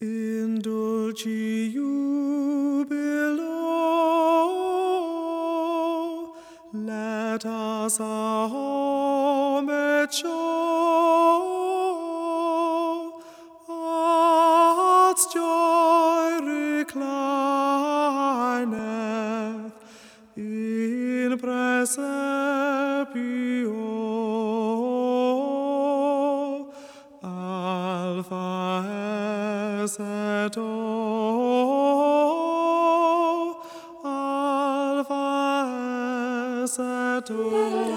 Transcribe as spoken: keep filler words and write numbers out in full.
In dulci jubilo, let us our homage show. Heart's joy reclineth in praesepio. Alpha et O, Alpha et O.